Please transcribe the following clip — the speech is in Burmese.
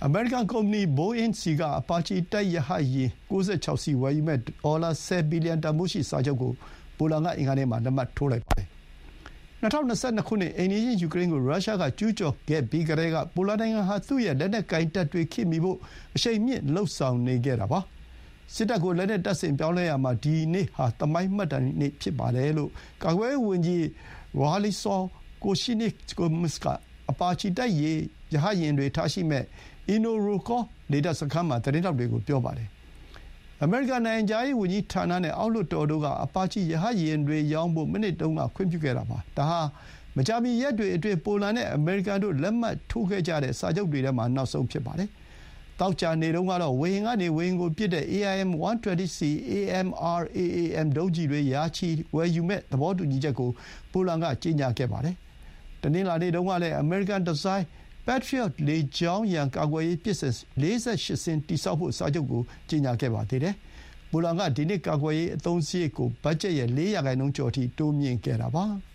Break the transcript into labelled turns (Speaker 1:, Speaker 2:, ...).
Speaker 1: အမေရိကန်ကုမ္ပဏီ Boeing ဆီကအပါချီတိုက်ရဟတ်ယာဉ်96 စီးဝယ်ယူမဲ့ဒေါ်လာ10 ဘီလီယံတန်ဖိုးရှိစာချုပ်ကိုပိုလန်ကအင်္ဂါနေ့မှာလက်မှတ်ထိုးလိုက်ပါတယ်။2022 ခုနှစ်အိမ်နီးချင်းယူကရိန်းကိုရုရှားကကျူးကျော်ခဲ့ပြီးကတည်းကပိုလန်နိုင်ငံဟာသူ့ရဲ့လက်နက်ကိုင်တပ်တွေခေတ်မီဖို့အရှိန်မြင့်လှုပ်ဆောင်နေခဲ့တာပါ။စစ်တပ်ကိုလက်နက်တပ်ဆင်ပြောင်းလဲရာမှာဒီနေ့ဟာသမိုင်းမှတ်တမ်းနေ့ဖြစ်ပါတယ်လို့ကာကွယ်ရေးဝန်ကြီး Władysław Kosiniak-Kamysz ကအပါချီတိုက်ရဟတ်ယာဉ်တွေထားရှိမဲ့Inoorokor လေတပ်စခန်းမှာသတင်းထောက်တွေကိုပြောပါတယ်။အမေရိကန်နိုင်ငံခြားရေးဝန်ကြီးဌာနနဲ့အောက်လွှတ်တော်တို့ကအပါချီရဟတ်ယာဉ်တွေရောင်းဖို့မိနစ်တုန်းကခွင့်ပြုခဲ့တာပါ။ဒါဟာမကြာမီရက်တွေအတွင်းပိုလန်နဲ့အမေရိကန်တို့လက်မှတ်ထိုးခဲ့ကြတဲ့စာချုပ်တွေထဲမှာနောက်ဆုံးဖြစ်ပါတယ်။သောကြာနေ့တုန်းကတော့ဝေဟင်ကနေဝေဟင်ကိုပစ်တဲ့ AIM-120C AMRAAM ဒုံးကျည်တွေရာချီဝယ်ယူမဲ့သဘောတူညီချက်ကိုပိုလန်ကကြေညာခဲ့ပါတယ်။တနင်္လာနေ့တုန်းကလည်းအမေရိကန်ဒီဇိုင်း Patriot လေကြောင်းရန်ကာကွယ်ရေးပစ္စည်း48 စင်းတည်ဆောက်ဖို့စာချုပ်ကိုကြေညာခဲ့ပါသေးတယ်။ပိုလန်ကဒီနှစ်ကာကွယ်ရေးအသုံးစရိတ်ကိုဘတ်ဂျက်ရဲ့4% ကျော်အထိတိုးမြှင့်ခဲ့တာပါ။